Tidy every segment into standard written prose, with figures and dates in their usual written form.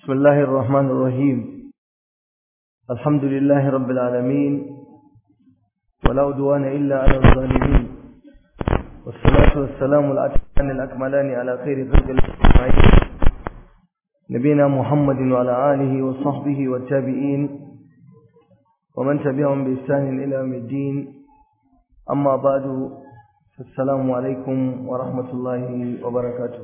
بسم الله الرحمن الرحيم. الحمد لله رب العالمين، ولا عدوان إلا على الظالمين، والصلاة والسلام الأتمان الأكملان على خير خلق الله أجمعين، نبينا محمد وعلى آله وصحبه والتابعين ومن تبعهم بإحسان إلى يوم الدين. أما بعد، السلام عليكم ورحمة الله وبركاته.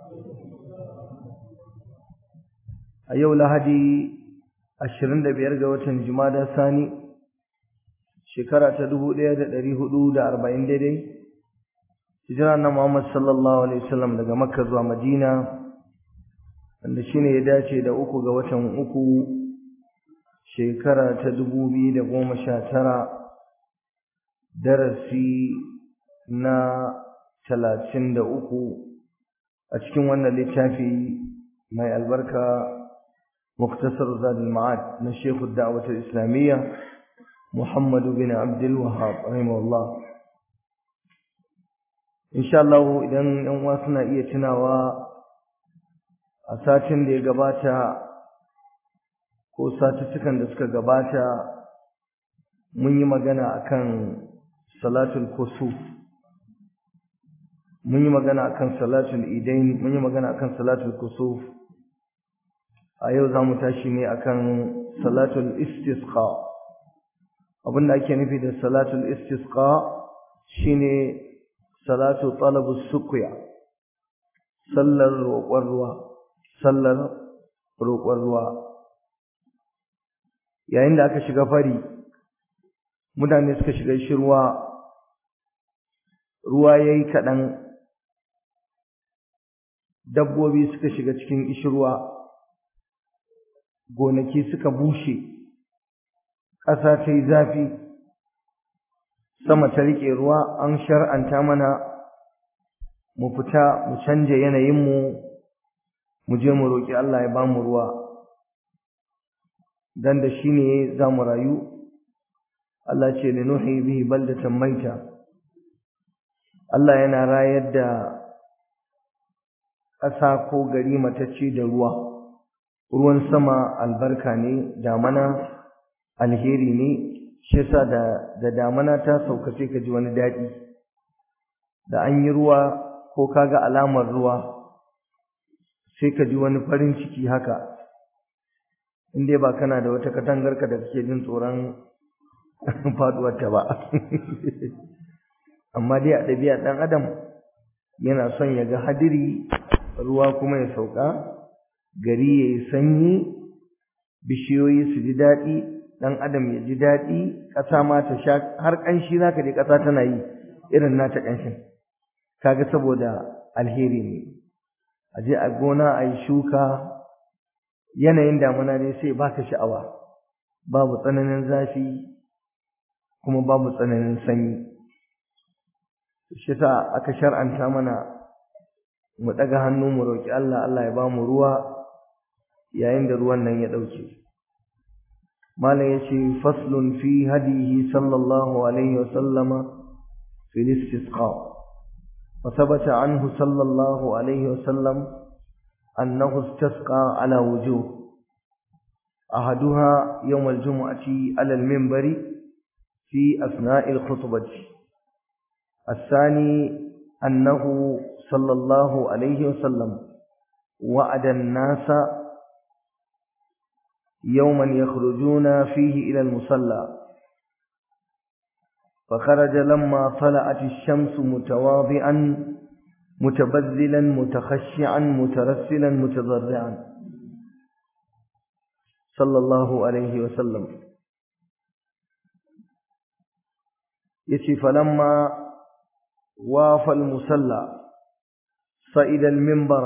a yau Lahadi 25 ga watan Jumada Sani shekara ta 1440 daidai, hijira na Muhammad sallallahu alaihi wasallam daga Makka zuwa Madina, wanda shine ya dace da 3 ga watan uku shekara ta 2019, darasi na 33 a cikin wannan littafi mai albarka مختصر زاد المعاد من شيخ الدعوة الإسلامية محمد بن عبد الوهاب رحمه الله. إن شاء الله إذن ينواسنا إيتنا وأساتن دي قباتا وساتتكن دسك قباتا من يمغانا أكن صلاة الكسوف، من يمغانا أكن صلاة الإيدين، من يمغانا أكن صلاة الكسوف. a yau za mu tashi ne akan salatul istisqa. Abinda ake nufi da salatul istisqa shine salatu talabus suqya, sallar roƙon ruwa. Yayin da aka shiga fari, mutane suka shiga shirwa, ruwa yayi kaɗan, dabbobi suka shiga cikin ishirwa, gonaki suka bushe, ƙasa ta yi zafi, sama ta riƙe ruwa, an shar'anta mana mu fita mu canja yanayinmu, mu je mu roƙi Allah ya ba mu ruwa, dan da shi ne za mu rayu. Allah ce li nuhyi bihi baldatan maita. Allah yana rayar da ƙasa ko gari matacce da ruwa. Ruwan sama albarka ne, damana alheri ne, shi yasa da damana ta sauka sai ka ji wani daɗi. Da an yi ruwa ko kaga alamar ruwa sai ka ji wani farin ciki haka, in dai ba kana da wata katangarka da kake jin tsoron faduwarta ba. Amma dai a ɗabi'a ɗan adam yana son ya ga hadiri, ruwa kuma ya sauka, gari ya yi sanyi, bishiyoyi su ji daɗi, ɗan adam ya ji daɗi, ƙasa ma ta sha, har ƙanshi za ka je ƙasa tana yi irin nata ƙanshin, kaga saboda alheri ne. A je a gona a yi shuka, yanayin damuna ne sai baka sha'awa, babu tsananin zafi kuma babu tsananin sanyi. Shi sa aka shar'anta mana mu ɗaga hannu mu roƙi Allah, Allah ya ba mu ruwa yayin da ruwan nan ya ɗauke. Malam ya ce, faslun fi hadihi sallallahu alaihi wa sallama fi istisqa. Wa thabata anhu sallallahu alaihi wa sallam annahu istasqa ala wujuh. أحدها يوم الجمعة على المنبر في أثناء الخطبة. الثاني أنه صلى الله عليه وسلم وعد الناس يوما يخرجون فيه إلى المصلى، فخرج لما طلعت الشمس متواضعا متبذلا متخشعا مترسلا متضرعا صلى الله عليه وسلم. يتي فلما وافى المصلى صعد المنبر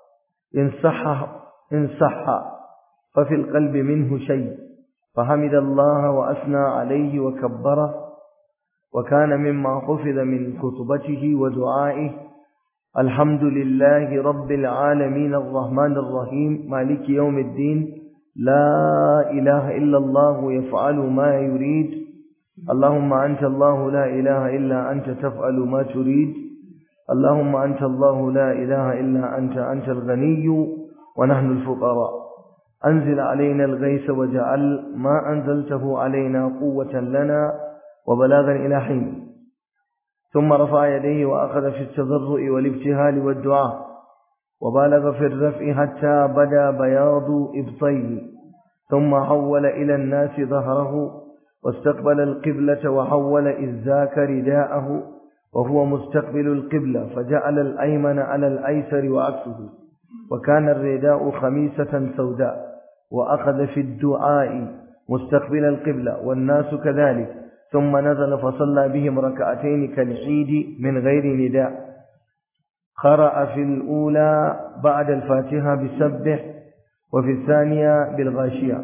إن صح ففي القلب منه شيء، فحمد الله وأثنى عليه وكبره، وكان مما حفظ من خطبته ودعائه: الحمد لله رب العالمين الرحمن الرحيم مالك يوم الدين لا إله إلا الله يفعل ما يريد، اللهم أنت الله لا إله إلا أنت تفعل ما تريد، اللهم أنت الله لا إله إلا أنت الغني ونحن الفقراء، أنزل علينا الغيث وجعل ما أنزلته علينا قوة لنا وبلاغا إلى حين. ثم رفع يديه وأخذ في التضرع والابتهال والدعاء، وبالغ في الرفع حتى بدا بياض إبطيه، ثم حول إلى الناس ظهره واستقبل القبلة وحول إذاك رداءه وهو مستقبل القبلة، فجعل الأيمن على الأيسر وعكسه، وكان الرداء خميسة سوداء، وأخذ في الدعاء مستقبل القبلة والناس كذلك، ثم نزل فصلى بهم ركعتين كالعيد من غير نداء. قرأ في الأولى بعد الفاتحة بسبح، وفي الثانية بالغاشية.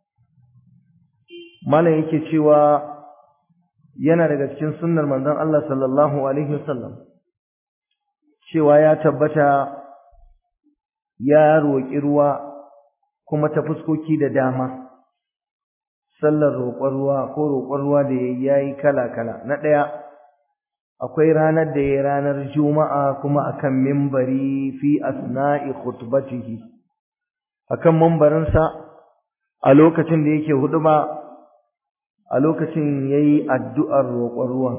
malam yake cewa yana daga cikin sunnar manzon Allah sallallahu alaihi wasallam cewa ya tabbata ya roƙi ruwa kuma ta fuskoki da dama. Sallar roƙon ruwa ko roƙon ruwa da yayi kala-kala. Na ɗaya, akwai ranar da yayi ranar Juma'a kuma akan minbari fi asna'i khutbatihi, akan minbarinsa a lokacin da yake huɗuba, a lokacin yayi addu'ar roƙon ruwan.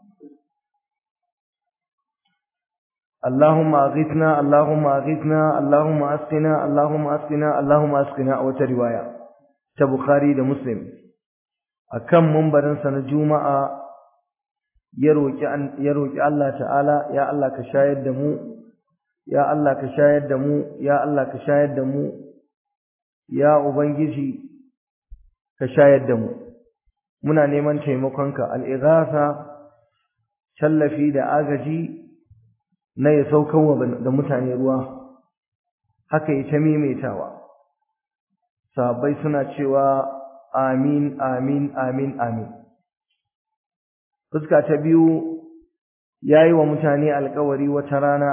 Allahumma aghithna, Allahumma aghithna, Allahumma asqina, Allahumma asqina, Allahumma asqina, a wata riwaya ta Bukhari da Muslim. Akan mimbarinsa na Juma'a ya roƙi Allah ta'ala, ya Allah ka shayar da mu, ya Allah ka shayar da mu, ya Allah ka shayar da mu, ya Ubangiji ka shayar da mu. Muna neman taimakonka. Al-ighatha, tallafi da agaji na ya saukarwa da mutane ruwa, haka ya ta maimaitawa. Sahabbai suna cewa amin amin amin amin. Fuska ta biyu, yayi wa mutane alƙawari wata rana,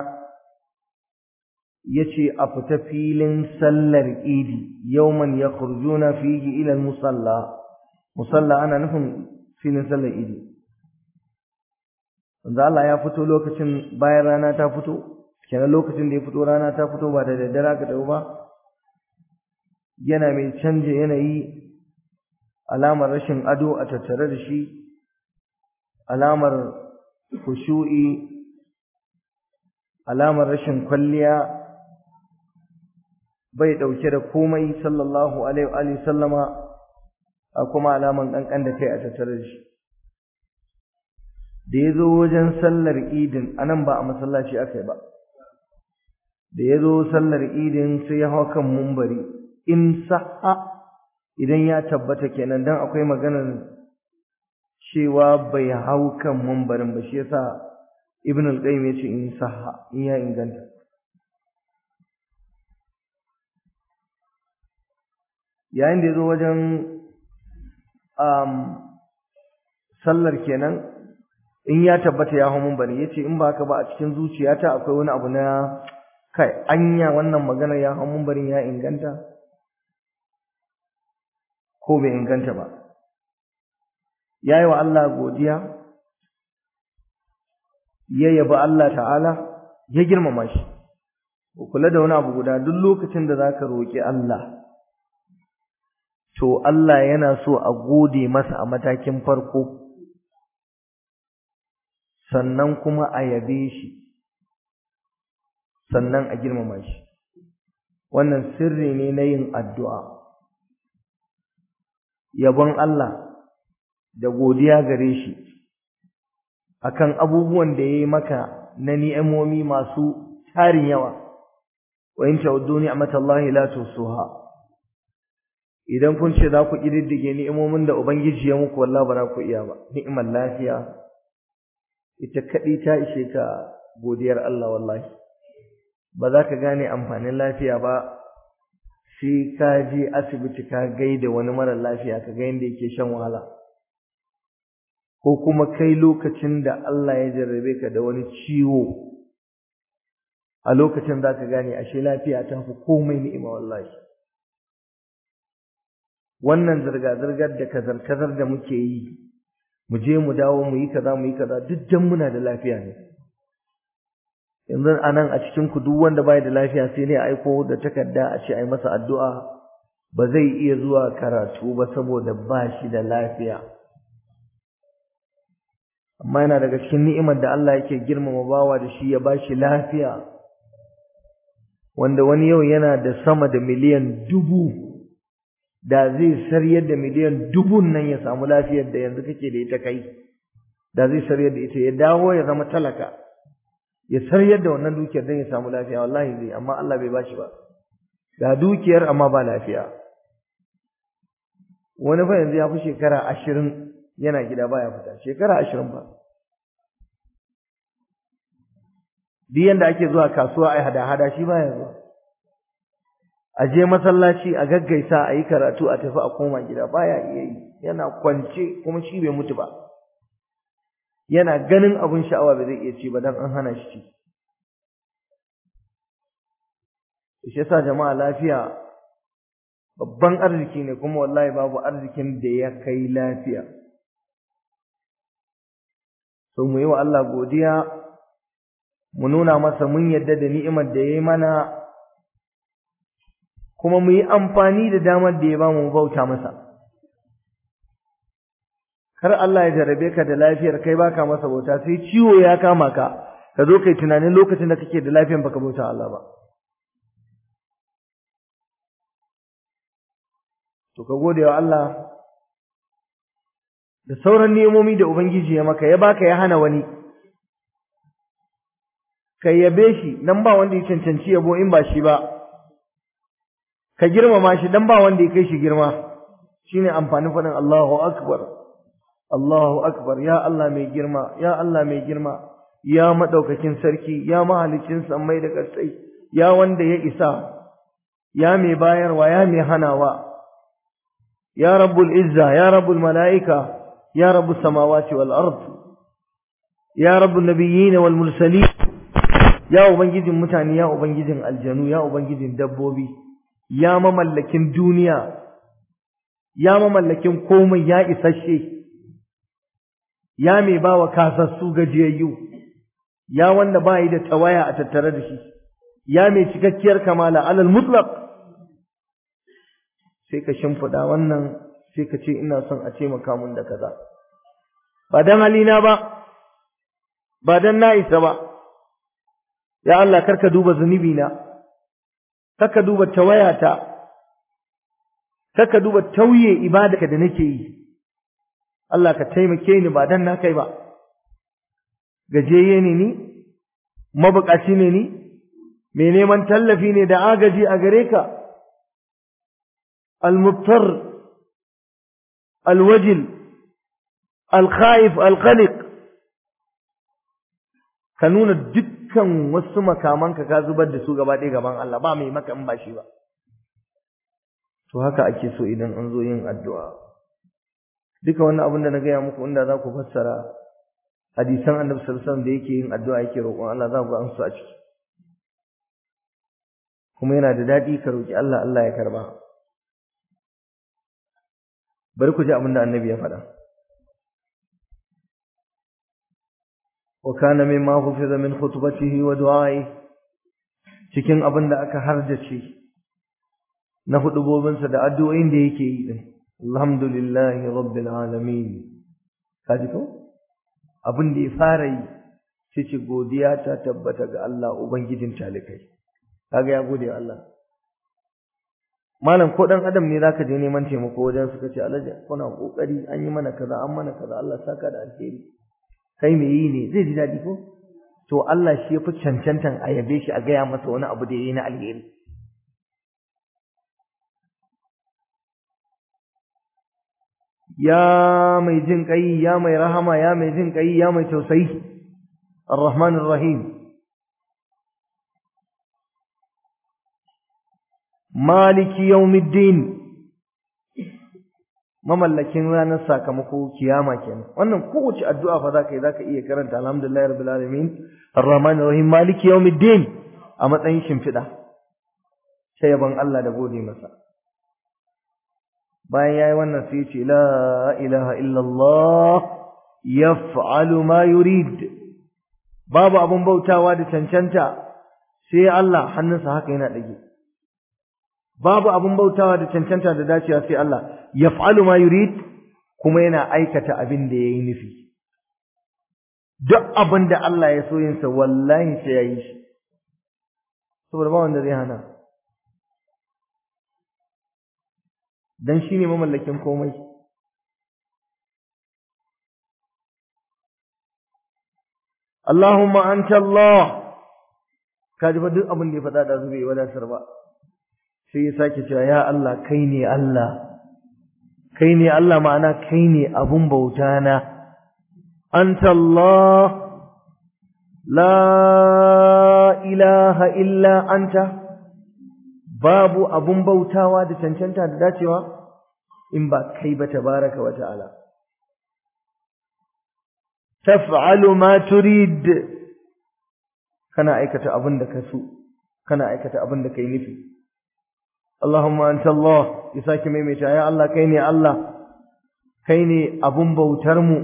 yace a fita filin sallar Idi, yawman yakhrujuna fihi ila al-musalla. Musalla ana nufin filin sallar Idi. Wanda Allah ya fito lokacin bayan rana ta fito, kenan lokacin da ya fito rana ta fito ba da daddare ka dawo ba, yana mai canje yanayi, alamar rashin ado a tattare da shi, alamar khushu'i, alamar rashin kwalliya, bai dauke da komai sallallahu alaihi wa sallama, kuma alaman kankan da kai a tattare da shi. Da ya zo wajen sallar idin, anan ba a masallaci aka yi ba, da ya zo sallar idin sai ya hau kan mumbari, in sahha, idan ya tabbata kenan, dan akwai maganar cewa bai hau kan mumbarin ba, shi yasa Ibn al-Qayyim ya ce in sahha, in ya inganta. Yayin da ya zo wajen sallar kenan, in ya tabbata ya hau mumbari, yace in ba haka ba a cikin zuciyata akwai wani abu na kai, anya wannan magana ya hau mumbarin ya inganta ko bai inganta ba. Yayi wa Allah godiya, ya yabi Allah ta'ala, ya girmama shi. Ku kula da wani abu guda, duk lokacin da zaka roki Allah, to Allah yana so a gode masa a matakin farko, sannan kuma a yabe shi, sannan a girmama shi. Wannan sirri ne na yin addu'a. Yabon Allah da godiya gare shi akan abubuwan da yayi maka na ni'imomi masu tarin yawa. Wa in ta'uddu ni'matallahi la tuhsuha. Idan kun ce za ku kididdige ni'imomin da Ubangiji ya muku, wallahi ba za ku iya ba. Ni'imar lafiya ita kadai ta ishe ka godiyar Allah wallahi. Ba za ka gane amfanin lafiya ba sai ka je asibiti ka gaida wani mara lafiya, ka ga yadda yake shan wahala, ko kuma kai lokacin da Allah ya jarrabe ka da wani ciwo, a lokacin za ka gane ashe lafiya ta fi komai ni'ima wallahi. Wannan zirga-zirgar da kazar-kazar da muke yi, mu je mu dawo mu yi kaza mu yi kaza, duk dan muna da lafiya ne. Yanzu anan a cikin ku duk wanda bai da lafiya sai ne aiko da takarda a ce ai masa addu'a, ba zai iya zuwa karatu ba saboda ba shi da lafiya. Amma yana daga cikin ni'imar da Allah yake girmama bawa da shi ya ba shi lafiya, wanda wani yau yana da sama da miliyan 1000, da zai saryar da miliyan 1000 nan ya samu lafiyar da yanzu kake da ita kai, da zai saryar da ita ya dawo ya zama talaka, ya saryar da wannan dukiyar don ya samu lafiya, wallahi zai, amma Allah bai bashi ba. Ga dukiyar amma ba lafiya. Wani fa yanzu ya fi shekara 20 yana gida baya fita, shekara 20 ba. Duk yanda ake zuwa kasuwa ai hada-hada shi baya zuwa. A je masallaci a gaggaisa a yi karatu a tafi a koma gida baya iya yi, yana kwance kuma shi bai mutu ba. Yana ganin abin sha'awa bai zai iya ci ba dan an hana shi ci. Shi yasa jama'a lafiya babban arziki ne, kuma wallahi babu arzikin da ya kai lafiya. So mu yi wa Allah godiya, mu nuna masa mun yadda da ni'imar da ya yi mana, kuma mu yi amfani da damar da ya ba mu bauta masa. Kar Allah ya jarabe ka da lafiyar kai baka masa bauta, sai ciwo ya kama ka, ka zo kai tunanin lokacin da kake da lafiyar baka bauta Allah ba. To ka gode wa Allah da sauran ni'imomi da Ubangiji ya maka, ya baka ya hana wani. Ka yabe shi dan ba wanda ya cancanci yabo in ba shi ba. Ka girmama shi dan ba wanda ya kai shi girma. Shine amfanin faɗin Allahu Akbar. Allahu Akbar, ya Allah mai girma, ya Allah mai girma, ya madaukakin sarki, ya mahalicin sammai da ƙasai, ya wanda ya isa, ya mai bayarwa, ya mai hanawa. Ya Rabbul Izza, ya Rabbul Mala'ika, ya Rabbus Samawati wal Ard, ya Rabbun Nabiyyin wal Mursalin, ya Ubangijin mutane, ya Ubangijin aljanu, ya Ubangijin dabbobi, ya mamallakin duniya, ya mamallakin komai, ya isasshe, ya mai bawa kasassu gajiyayyu, ya wanda ba yi da tawaya a tattare da shi, ya mai cikakkiyar kamala alal mutlaq. Sai ka shimfiɗa wannan, sai ka ce ina son a taimaka mun da kaza, ba dan halina ba, ba dan na isa ba. Ya Allah, karka duba zunubina, karka duba tawayata, karka duba tauye ibadaka da nake yi. Allah ka taimake ni ba dan na kai ba. Gajeye ne ni, mabukaci ne ni, mai neman tallafi ne da agaji a gare ka. Al-mubtar, al-wajil, al-khaif, al-qaliq. Ka nuna dukkan wasu makamanka ka zubar da su gaba ɗaya gaban Allah, ba mai maka in ba shi ba. To haka ake so idan an zo yin addu'a. Duka wannan abin da na gaya muku, inda za ku fassara hadisan Annabi sallallahu alaihi wasallam da yake yin addu'a yake roƙon Allah, za ku ga an su a ciki. Kuma yana da daɗi ka roƙi Allah, Allah ya karba. Bari ku ji abin da Annabi ya faɗa. Wa kana mimma hufiza min khutbatihi wa du'a'i, cikin abin da aka harjace na hudubobinsa da addu'o'in da yake yi din. Alhamdulillahi rabbil alamin. Kaji ko? Abin da ya fara yi sai ce godiya ta tabbata ga Allah ubangijin talikai. Kaga ya gode wa Allah. Malam ko dan adam ne zaka je neman taimako wajen suka ce Alhaji kuna kokari, an yi mana kaza, an mana kaza, Allah saka da alheri. Kai me yi ne zai ji dadi ko? To Allah shi yafi cancantan a yabe shi, a gaya masa wani abu da yayi na alheri. Ya mai jin kai, ya mai rahama, ya mai jin kai, ya mai tausayi, Ar-Rahman Ar-Rahim. Maliki yawmiddin, mamallakin ranar sakamako kiyama kenan. Wannan kowace addu'a fa zaka iya karanta alhamdulillahi rabbil alamin Ar-Rahman Ar-Rahim Maliki yawmiddin a matsayin shimfiɗa. Sai yaban Allah da gode masa. Bayan yayi wannan sai ya ce la ilaha illallah yaf'alu ma yurid. Babu abun bautawa da cancanta sai Allah, hannunsa haka yana dage. babu abun bautawa da cancanta da dacewa sai Allah, yaf'alu ma yurid, kuma yana aikata abin da yayi nufi. Duk abin da Allah ya so yin sa wallahi sai yayi shi, saboda ba wanda zai hana, dan shine mamallakin komai. Allahumma anta Allah, kaji ba duk abin da ya faɗa da zube wadatar ba, sai ya sake cewa ya Allah kai ne Allah, kai ne Allah, ma'ana kai ne abun bauta na. Anta Allah la ilaha illa anta, babu abun bautawa da cancanta da dacewa in ba kai ba tabaraka wa ta'ala. Taf'alu ma turid, kana aikata abin da ka so, kana aikata abin da kai nufi. Allahumma anta Allah, ya sake maimaita ya Allah kai ne Allah, kai ne abun bautar mu,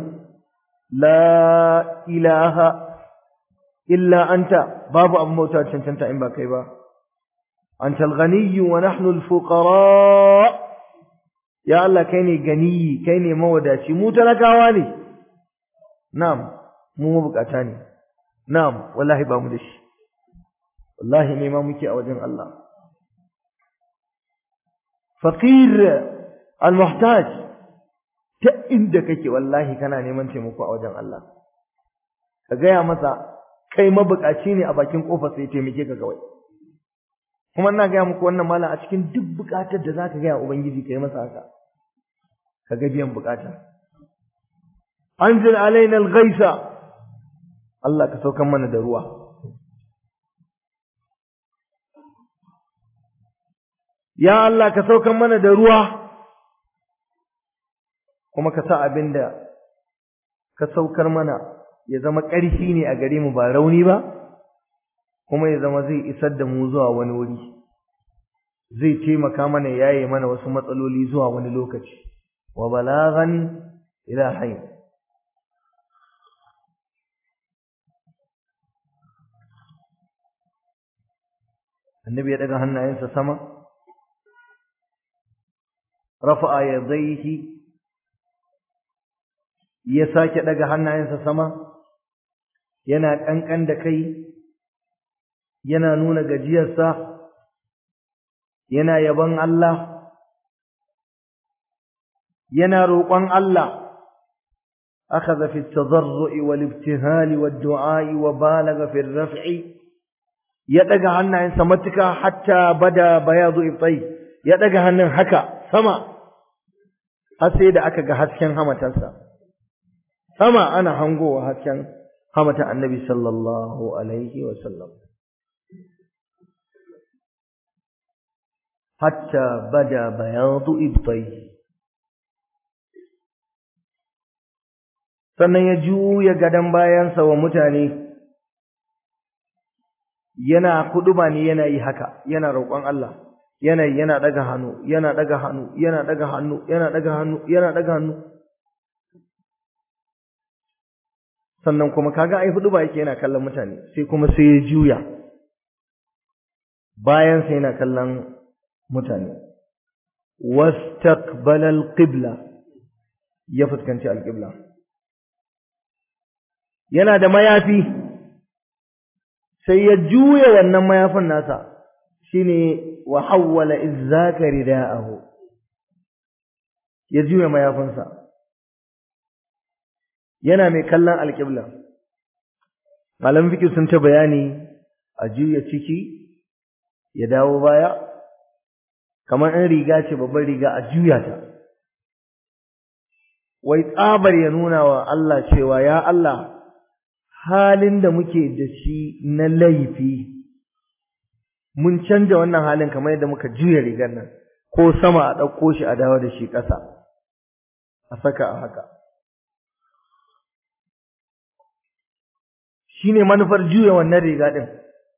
la ilaha illa anta, babu abun bauta cancanta in ba kai ba. Anta al-ghaniyyu wa nahnu al-fuqara, ya Allah kai ne ganiyi, kai ne mawadaci, mu talakawa ne. Na'am, mu mabukata ne. Na'am, wallahi ba mu da shi, wallahi ne ma muke a wajen Allah. Faqir al-muhtaj, ta inda kake wallahi kana neman taimako a wajen Allah, ka gaya masa kai mabukaci ne a bakin kofar sai taimake ka kawai. Kuma ina gaya muku wannan malam, a cikin duk bukatar da zaka gaya ubangiji kai masa haka, ka ga biyan bukata. Anzil alaina al-ghaitha, Allah ka saukan mana da ruwa. Ya Allah ka saukan mana da ruwa, kuma ka sa abinda ka saukar mana ya zama ƙarfi ne a gare mu ba rauni ba, kuma ya zama zai isar da mu zuwa wani wuri, zai taimaka mana yaye mana wasu matsaloli zuwa wani lokaci. Wa balaghan ila hayy, annabi ya daga hannayensa sama, rafa'a yadayhi, ya sake daga hannayensa sama, yana kankan da kai, yana nuna gajiyarsa, yana yabon Allah, yana roƙon Allah. akhadha fi at-tadarru'i wal-ibtihali wad-du'a'i wa balagha fi ar-raf'i, ya daga hannayensa matuka hatta bada bayadu ibtai, ya daga hannun haka sama har sai da aka ga hasken hamatarsa sama, ana hangowa hasken hamata annabi sallallahu alaihi wa sallam. hatta bada bayadu ibtai, sannan ya juya gadan bayansa wa mutane, yana kuduba ne, yana yi haka, yana roƙon Allah, yana daga hannu, yana daga hannu, yana daga hannu, yana daga hannu, yana daga hannu. Sannan kuma kaga ai huduba yake yana kallon mutane, sai kuma sai ya juya bayan sai yana kallon mutane. Wastaqbala al-qibla, ya fuskanci al-qibla. Yana da mayafi, sai ya juya wannan mayafin nasa, shine wa hawwala izzaka ridaahu, ya juya mayafinsa, yana mai kallon alƙibla. Malamin fiqh sun ta bayani a juya ciki ya dawo baya, kamar in riga ce, babbar riga, a juya ta, wai tsabar ya nuna wa Allah cewa ya Allah, halin da muke da shi na laifi, mun canja wannan halin kamar yadda muka juya rigar nan, ko sama a ɗauko shi a dawo da shi ƙasa, a saka a haka. Shi ne manufar juya wannan riga ɗin.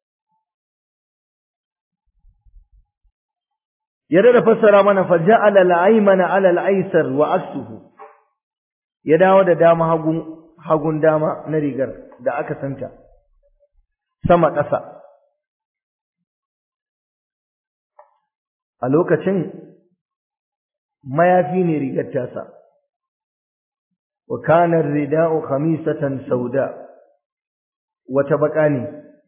Yadda da fassara mana, faja'ala al-aymana 'ala al-aysar wa aksuhu, ya dawo da dama hagun dama na rigar da aka santa, sama ƙasa. a lokacin mayafi ne rigar tasa, wa kana rida'u khamisatan sauda, wata baka ne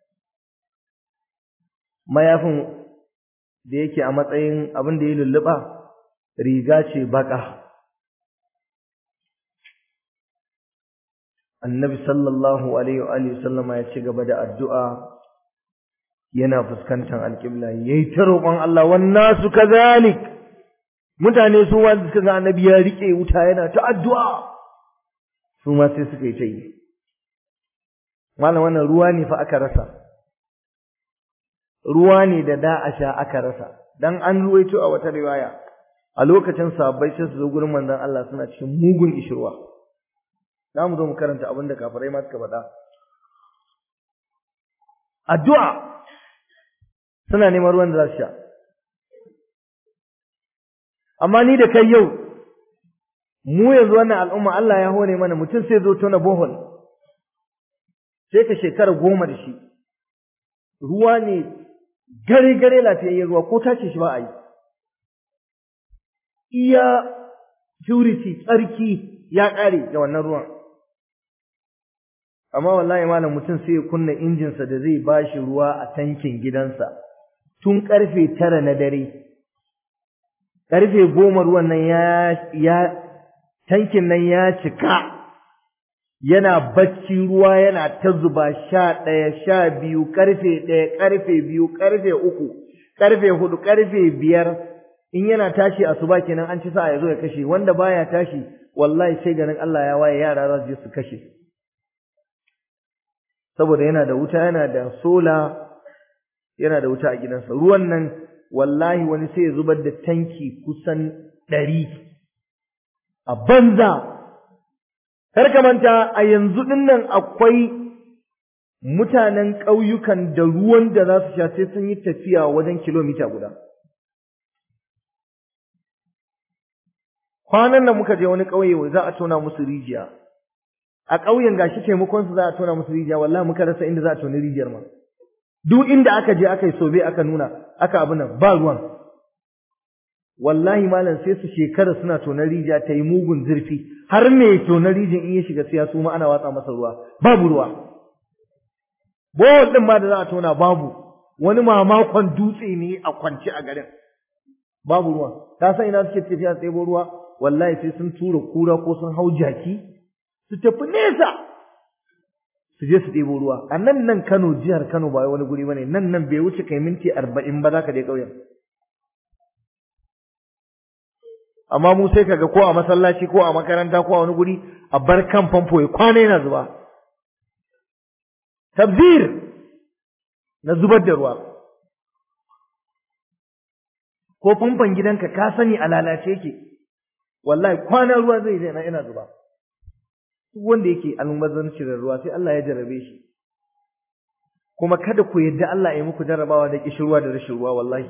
mayafin da yake a matsayin abin da ya lulluɓa riga ce baka. Annabi sallallahu alaihi wa sallama ya ci gaba da addu'a yana fuskantar alƙibla, yayi ta roƙon Allah, wannan su kazalik. Mutane su wanda suka ga annabi ya rike wuta yana ta addu'a, su ma sai suka yi ta yi. Malam wannan ruwa ne fa aka rasa, ruwa ne da da a sha aka rasa. Dan an ruwaito a wata riwaya a lokacin sahabbai sai su zo gurin manzon Allah suna cikin mugun ishirwa. Za mu zo mu karanta abin da kafirai ma suka faɗa. Addu'a suna neman ruwan da za su sha. Amma ni da kai yau, mu yanzu wannan al'umma Allah ya hore mana, mutum sai zo tona bohol, sai ka shekara 10 da shi. Ruwa ne gare-gare lafiyayyen ruwa, ko tace shi ba a yi. Iya purity, tsarki ya ƙare da wannan ruwan. Amma wallahi malam mutum sai ya kunna injinsa da zai bashi ruwa a tankin gidansa tun karfe 9 na dare. Karfe 10 ruwan nan ya tankin nan ya cika, yana bacci ruwa yana ta zuba 11, 12, karfe 1, karfe 2, karfe 3, karfe 4, karfe 5. In yana tashi asuba kenan an ci sa'a ya zo ya kashe, wanda baya tashi wallahi sai ganin Allah ya waye yara za su je su kashe. Saboda yana da wuta, yana da sola, yana da wuta a gidansa. Ruwan nan wallahi wani sai ya zubar da tanki kusan 100 a banza. Kar ka manta a yanzu din nan akwai mutanen ƙauyukan da ruwan da za su sha sai sun yi tafiya wajen kilomita guda. Kwanan nan muka je wani ƙauye za a tona musu rijiya. A ƙauyen gashi taimakon su za a tona musu rijiya, wallahi muka rasa inda za a tona rijiyar ma. Duk inda aka je aka yi sobe aka nuna aka abu nan ba ruwan. Wallahi malam sai su shekara suna tona rijiya ta yi mugun zurfi, har me tona rijiyar in ya shiga sai ya suma ana watsa masa ruwa, babu ruwa. Bohol din ma da za a tona babu, wani mamakon dutse ne a kwance a garin, babu ruwa. Ka san ina suke tafiya tsebo ruwa? Wallahi sai sun tura kura ko sun hau jaki su tafi nesa su je su ɗebo ruwa. A nan Kano, jihar Kano ba wani guri bane, nan bai wuce kai minti 40 ba za ka je ƙauyen. Amma mu sai kaga ko a masallaci ko a makaranta ko a wani guri a bar kan famfo ya kwana yana zuba. Tabzir na zubar da ruwa. Ko famfon gidanka ka sani a lalace yake, wallahi kwana ruwa zai je yana zuba. Duk wanda yake almubazzaranci da ruwa sai Allah ya jarrabe shi. Kuma kada ku yadda Allah ya muku jarrabawa da kishirwa da rashin ruwa wallahi.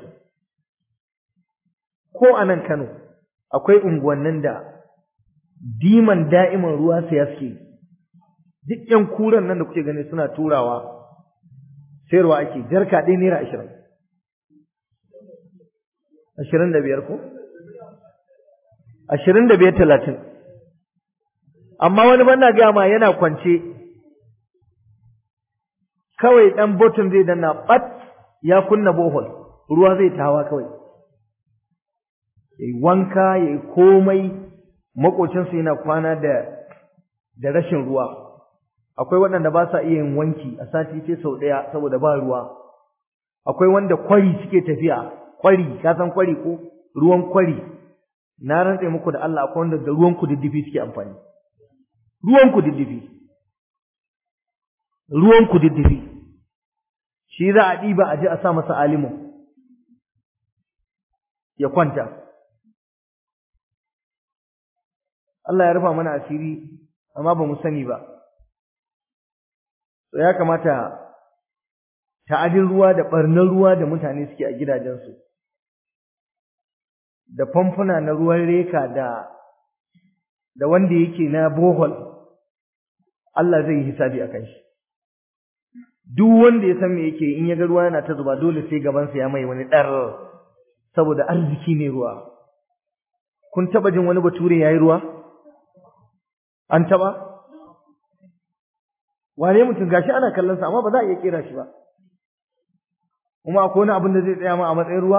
Ko a nan Kano akwai unguwannin da diman da'iman ruwa sai suke. Duk ƴan kuran nan da kuke gani suna turawa sayarwa ake, jarka ɗaya naira 20. 25 ko? 25 30. Amma wani banna ga ma yana kwance kawai dan bottom zai danna bat ya kunna bohol, ruwa zai tawa kawai. Yayi wanka, yayi komai, makocin sa yana kwana da rashin ruwa. Akwai waɗanda ba sa iya yin wanki a sati sai sau ɗaya saboda ba ruwa. Akwai wanda kwari suke tafiya, kwari, ka san kwari ko? Ruwan kwari. Na rantse muku da Allah akwai wanda da ruwan kududdufi suke amfani. Ruwan kududdufi. Ruwan kududdufi. Shi za a ɗiba a je a sa masa alimu ya kwanta. Allah ya rufa mana asiri amma ba mu sani ba. So ya kamata ta'adin ruwa da ɓarnar ruwa da mutane suke a gidajensu, da famfuna na ruwan reka da wanda yake na bohol, Allah zai yi hisabi a kan shi. Duk wanda ya san me yake in ya ga ruwa yana ta zuba dole sai gabansa ya mai wani ɗar, saboda arziki ne ruwa. Kun taba jin wani bature yayi ruwa? An taba? Wane mutum gashi ana kallon sa amma ba za a iya kera shi ba. Kuma akwai wani abin da zai tsaya ma a matsayin ruwa?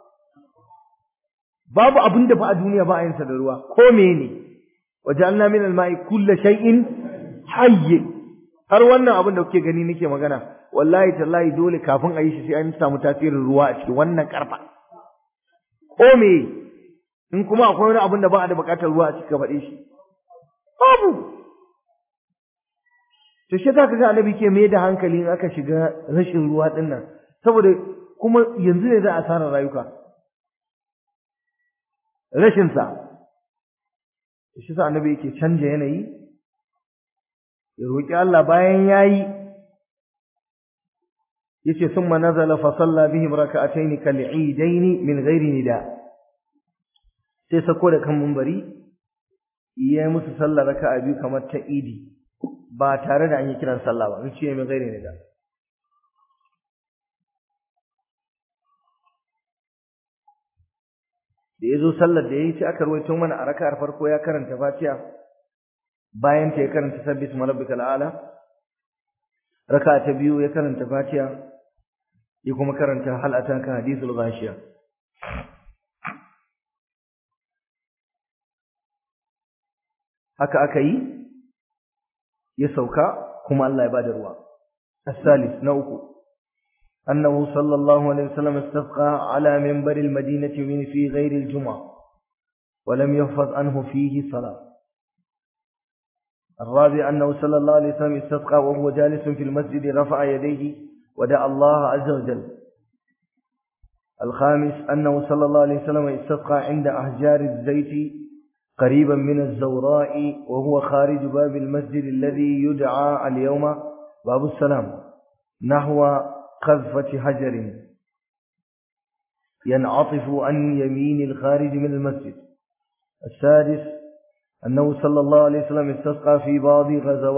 Babu abin da fa a duniya ba a yin sa da ruwa. Ko mene? Waja'alna min al-ma'i kulli shay'in hayy. Har wannan abin da kuke gani nake magana, wallahi tallahi dole kafin a yi shi sai an samu tasirin ruwa a cikin wannan karfa. Ko me? In kuma akwai wani abin da ba a da bukatar ruwa a cikin ka faɗe shi. Babu. To shi zaka ga Annabi ke mai da hankali in aka shiga rashin ruwa din nan, saboda kuma yanzu ne za a tsara rayuka. Rashin sa. Shi sa Annabi yake canja yanayi, ya roki Allah bayan yayi, yace summa nazala fa salla bihim rak'atayn kal'idayn min ghairi nida. Sai sako da kan munbari yayi musu sallar raka'a biyu kamar ta idi ba tare da an yi kiran sallah ba, in ce min ghairi nida. Da yazo sallar da yayi sai aka rawaito mana a raka'ar farko ya karanta Fatiha, bayan ta ya karanta sabbis rabbikal a'la. Raka'a ta biyu ya karanta Fatiha, ya kuma karanta hal ataka hadithul ghashiya. Haka aka yi ya sauka kuma Allah ya bada ruwa. As-salis na uku أنه صلى الله عليه وسلم استسقى على منبر المدينة من في غير الجمعة ولم يحفظ عنه فيه صلاة. الرابع أنه صلى الله عليه وسلم استسقى وهو جالس في المسجد رفع يديه ودعا الله عز وجل. الخامس أنه صلى الله عليه وسلم استسقى عند أحجار الزيت قريبا من الزوراء وهو خارج باب المسجد الذي يدعى اليوم باب السلام نحو قذفة حجر ينعطف عن يمين الخارج من المسجد. السادس أنه صلى الله عليه وسلم استسقى في بعض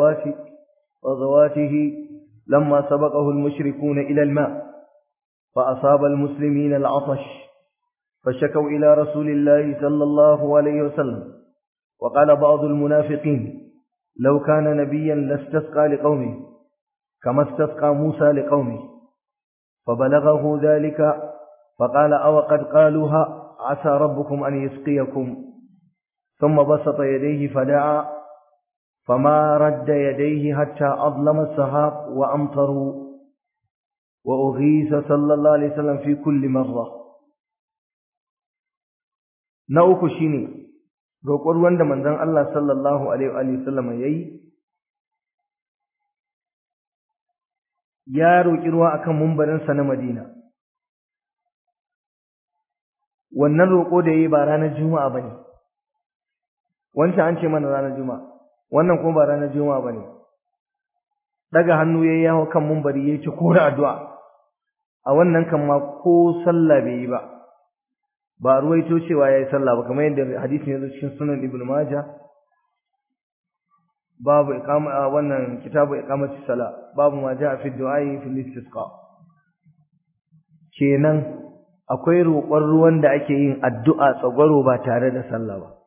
غزواته لما سبقه المشركون إلى الماء فأصاب المسلمين العطش فشكوا إلى رسول الله صلى الله عليه وسلم. وقال بعض المنافقين لو كان نبيا لاستسقى لقومه كما استسقى موسى لقومه فبلغه ذلك فقال أو قد قالوها عسى ربكم أن يسقيكم ثم بسط يديه فدعا فما رد يديه حتى أظلم السحاب وأمطروا وأغيث صلى الله عليه وسلم في كل مرة. نأوك شيني roƙon ruwan da manzon Allah sallallahu alaihi wa sallam yayi, ya roƙi ruwa akan mumbarin sa na Madina. Wannan roƙo da yayi ba ranar Juma'a bane. Wancan an ce mana ranar Juma'a, wannan kuma ba ranar Juma'a bane. Daga hannu yayi yawo kan mumbari yayi ci kora addu'a. A wannan kan ma ko sallah bai yi ba. Ba ruwaito cewa yayi sallah ba kamar yadda hadisin yazo cikin sunan Ibn Majah babu iqama wannan kitabu iqamati salah babu ma jaa fi du'ai fi istisqa. Kenan akwai roƙon ruwan da ake yin addu'a tsagwaro ba tare da sallah ba.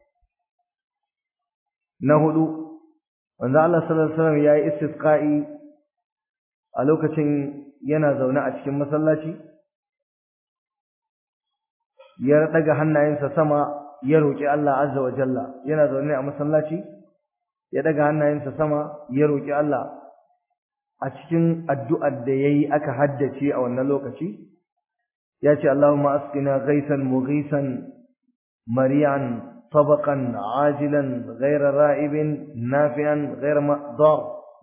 Na hudu wanda Allah sallallahu alaihi wasallam yayi istisqa'i a lokacin yana zaune a cikin masallaci, ya daga hannayensa sama ya roki Allah azza wa jalla. Yana zaune a masallaci ya daga hannayensa sama ya roki Allah. A cikin addu'ar da yayi aka haddace a wannan lokaci ya ce Allahumma asqina ghaisan mughisan mari'an طبقا عاجلا غير رائب نافعا غير مضار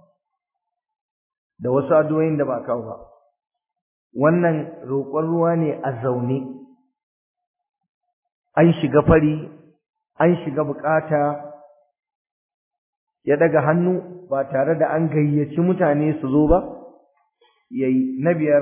da wasu addu'o'in da ba kawo ba. Wannan roƙon ruwa ne a zaune, an shiga fari, an shiga bukata, ya daga hannu ba tare da an gayyaci mutane su zo ba yayi. Na biyar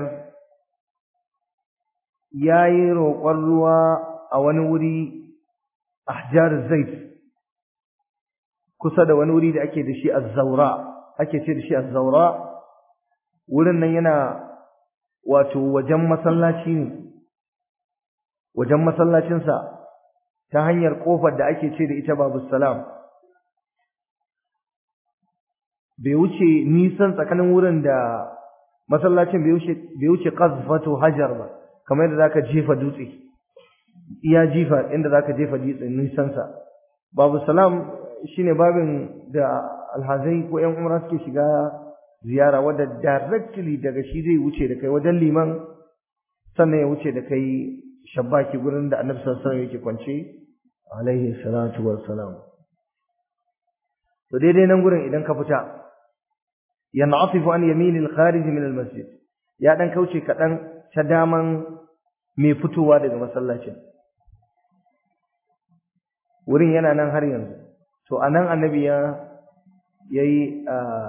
yayi roƙon ruwa a wani wuri ahjar zait, kusa da wani wuri da ake da shi az-zawra, ake ce da shi az-zawra. Wurin nan yana wato wajen masallaci ne, wajen masallacinsa ta hanyar kofar da ake ce da ita babu salam. Bai wuce nisan tsakanin wurin da masallacin bai wuce qazfatu hajar ba, kamar yadda zaka jefa dutse, iya jifa inda zaka jefa dutse nisan sa. Babu salam shine babin da alhazai ko ƴan umra suke shiga ziyara, wanda directly daga shi zai wuce da kai wajen liman, sannan ya wuce da kai shabbaki gurin da Annabi sallallahu alaihi wasallam yake kwance alaihi salatu wassalam. To daidai nan gurin idan ka fita, yan'atifu an yamin al-kharij min al-masjid, ya dan kauce kadan ta daman mai fitowa daga masallacin. Wurin yana nan har yanzu. To anan Annabi yayi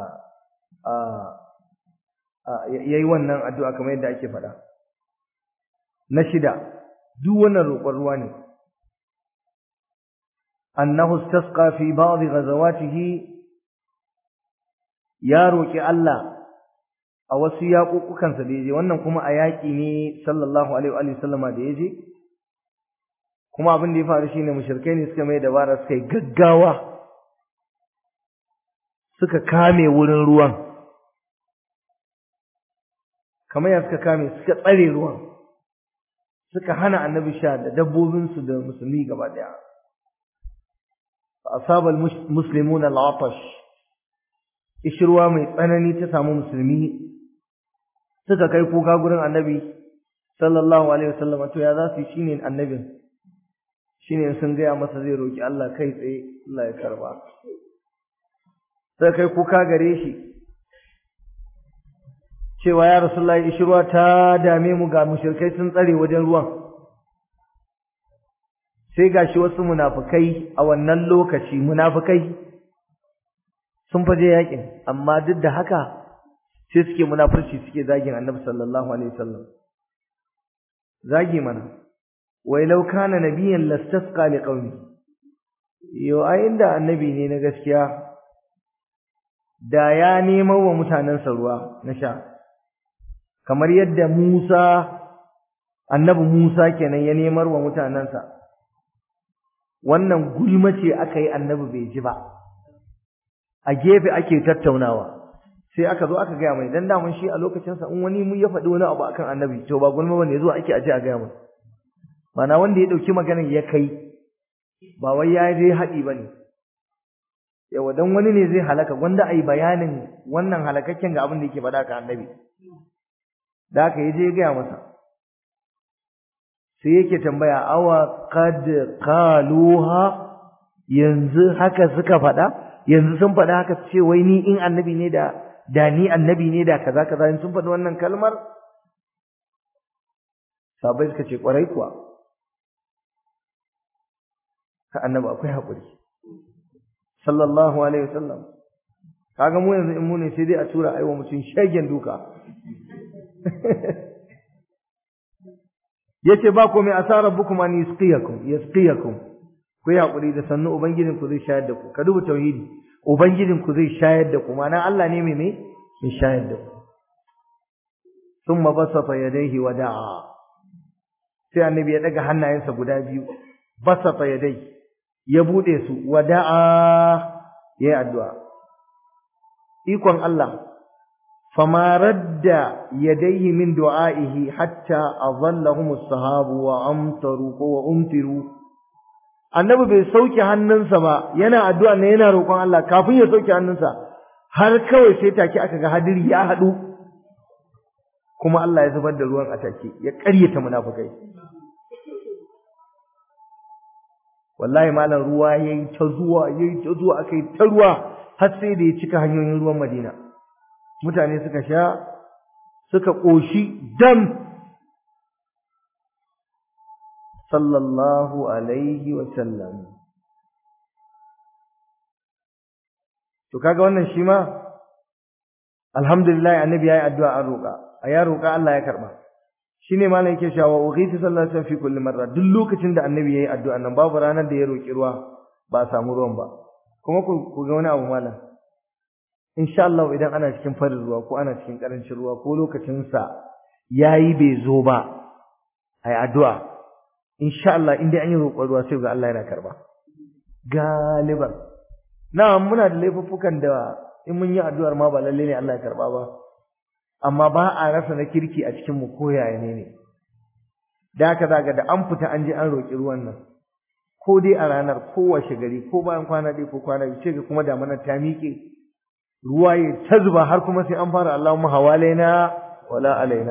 wannan addu'a kamar yadda ake faɗa. Na shida, duk wannan roƙon ruwa ne. Annahu istasqa fi ba'd ghazawatihi, ya roƙi Allah a wasu yaƙuƙukansa da yaje, wannan kuma a yaƙi ne sallallahu alaihi wa sallama da yaje. Kuma abin da ya faru shine mushrikai ne suka mai dabara, suka yi gaggawa, suka kame wurin ruwan. Kamar ya suka kame, suka tsare ruwan, suka hana Annabi sha da dabbobinsu da musulmi gaba daya. Fa asaba al-muslimuna al-atash, ishirwa mai tsanani ta samu musulmi, suka kai kuka gurin Annabi sallallahu alaihi wasallam. To ya za su yi? Shine annabin, shine sun gaya masa zai roki Allah kai tsaye, Allah ya karba. Sai kai kuka gare shi cewa ya Rasulullahi, ishirwa ta dame mu, ga mushrikai sun tsare wajen ruwan. Sai gashi wasu munafikai a wannan lokaci, munafikai sun faje yakin, amma duk da haka sai suke munafurci, suke zagin Annabi sallallahu alaihi wasallam. Zagi mana, wai law kana nabiyyan lastasqa liqaumi, yo ai inda annabi ne na gaskiya da ya neman wa mutanensa ruwa na sha, kamar yadda annabi Musa kenan ya nemar wa mutanensa. Wannan gulma ce aka yi, annabi bai ji ba, a gefe ake tattaunawa, sai aka zo aka gaya mai, dan daman shi a lokacinsa in wani mun ya faɗi wani abu akan annabi, to ba gulma bane, zuwa ake aje a gaya mai. Mana wanda ya ɗauki maganar ya kai, ba wai ya je haɗi bane. Yawa dan wani ne zai halaka, gwanda ai bayanin wannan halakakken ga abin da yake faɗa ka annabi. Da aka yi je ya gaya masa, sai yake tambaya, awa qad qaluha, yanzu haka suka faɗa, yanzu sun faɗa haka, su ce wai ni in annabi ne da ni annabi ne da kaza kaza, in sun faɗi wannan kalmar. Sabai suka ce kwarai kuwa, ka annabi akwai haƙuri sallallahu alaihi wasallam. Kaga mu yanzu in mu ne sai dai a tura aiwa mutum shagen duka. Yace ba komai, asa rabbukum an yasqiyakum, ku yi haƙuri da sannu ubangijin ku zai shayar da ku. Ka duba tauhidi, ubangijin ku zai shayar da ku, ma'ana Allah ne mai shayar da ku. Thumma basata yadayhi wa da'a, sai annabi ya daga hannayensa guda biyu, basata yadayhi, ya bude su, wa da'a, yayi addu'a. Ikon Allah, fama radda yadayhi min du'aihi hatta azallahum as-sahabu wa amtaru wa umtiru. Annabi bai sauke hannunsa ba, yana addu'a ne, yana roƙon Allah, kafin ya sauke hannunsa har kawai sai take aka ga hadiri ya haɗu, kuma Allah ya zubar da ruwan a take, ya ƙaryata munafikai. Wallahi malam, ruwa yayi ta zuwa akai ta ruwa har sai da ya cika hanyoyin ruwan Madina. Mutane suka sha, suka ƙoshi dam. Sallallahu alaihi wa sallam. To kaga wannan shi ma alhamdulillah, annabi yayi addu'a an roƙa, a ya roƙa Allah ya karba. Shine malam yake cewa ughiti sallallahu alaihi wasallam fi kulli marra, duk lokacin da annabi yayi addu'a nan babu ranar da ya roƙi ruwa ba a samu ruwan ba. Kuma ku ga wani abu malam, insha Allah idan ana cikin farin ruwa ko ana cikin karancin ruwa ko lokacin sa yayi bai zo ba, ai addu'a. insha Allah in dai an yi roƙon ruwa sai ga Allah yana karba galiban na muna da laifuffukan da in mun yi addu'ar ma ba lalle ne Allah ya karba ba amma ba a rasa na kirki a cikin mu ko yaya ne da haka zaga da an fita an je an roƙi ruwan nan ko dai a ranar ko washe gari ko bayan kwana ɗaya ko kwana biyu sai ga kuma damanar ta miƙe ruwa ya ta zuba har kuma sai an fara Allahumma hawalaina wala alaina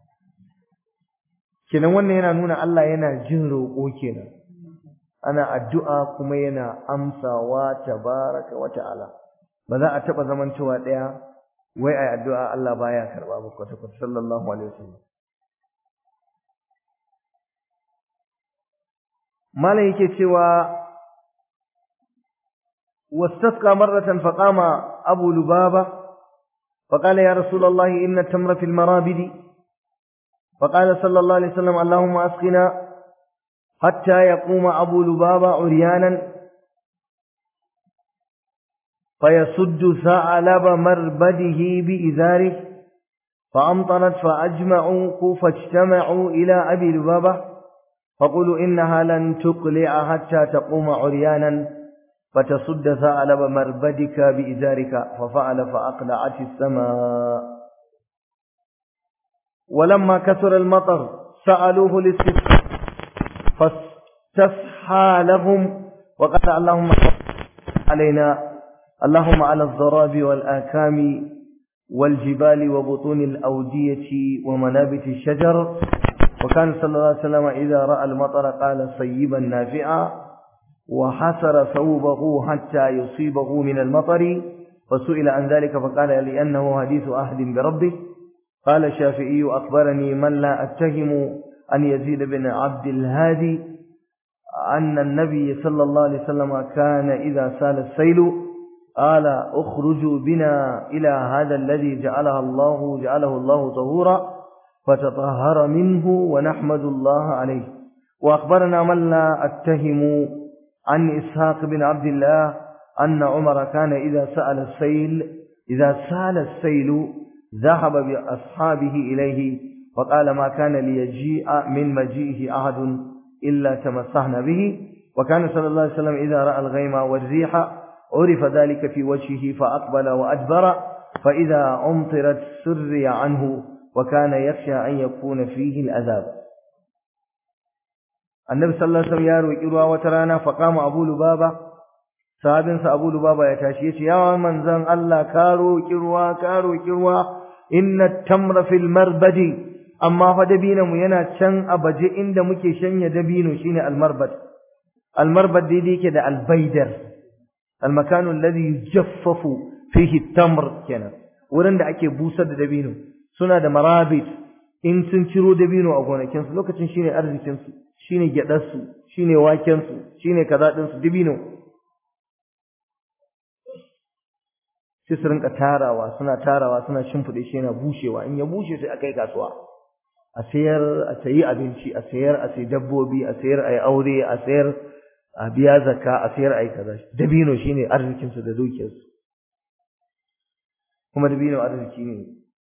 kenan wannan yana nuna Allah yana jin roƙo kenan ana addu'a kuma yana amsawa tabaraka wa ta'ala ba za a taba zamantowa daya wai ai addu'a Allah baya karba ba kwata kwata sallallahu alaihi wasallam malai yake cewa wastasqa marratan faqama abu lubaba فقال يا رسول الله إن التمر في المرابد فقال صلى الله عليه وسلم اللهم أسقنا حتى يقوم أبو لبابة عريانا فيسد ثعلب مربده بإزاره فأمطرت فأجمعوا فاجتمعوا إلى أبي لبابة فقولوا إنها لن تقلع حتى تقوم عريانا فتصد ثعلب مربدك بإزارك ففعل فأقلعت السماء ولما كثر المطر سألوه الاستسقاء فاستسحى لهم وقال اللهم علينا اللهم على الضراب والآكام والجبال وبطون الأودية ومنابت الشجر وكان صلى الله عليه وسلم إذا رأى المطر قال صيبا نافعا وحسر ثوبه حتى يصيبه من المطر فسئل عن ذلك فقال لأنه حديث عهد بربه قال الشافعي أخبرني من لا أتهم أن يزيد بن عبد الهادي أن النبي صلى الله عليه وسلم كان إذا سال السيل قال اخرجوا بنا إلى هذا الذي جعله الله طهورا فتطهر منه ونحمد الله عليه. وأخبرنا من لا أتهم عن إسحاق بن عبد الله أن عمر كان إذا سال السيل ذهب بأصحابه إليه وقال ما كان ليجيء من مجيئه أحد إلا تمسحنا به. وكان صلى الله عليه وسلم إذا رأى الغيم والريح عرف ذلك في وجهه فأقبل وأدبر فإذا أمطرت سري عنه وكان يخشى أن يكون فيه العذاب. النبي صلى الله عليه وسلم يا روكي ruwa wata rana faqama Abu Lubaba sahabinsa Abu Lubaba ya tashi yace ya manzon Allah ka roki ruwa inna tamra fil marbadi amma fa dabino mu yana can a baje inda muke shanya dabino shine al marbad dai yake da al baidar al makanu alladhi yujaffafu fihi tamr kenan wurin da ake busar da dabino suna da marabit in sun ciro dabino a gonakin su lokacin shine arzikin su shine gyadar su shine waken su shine kaza din su dabino sai su rinka tarawa suna shimfide shi yana bushewa in ya bushe sai akai kasuwa a sayar a sayi abinci a sayar a sayi dabbobi a sayar ayi aure a sayar a biya zakka a sayar ayi kaza dabino shine arzikin su da dukiyar su kuma dabino arziki ne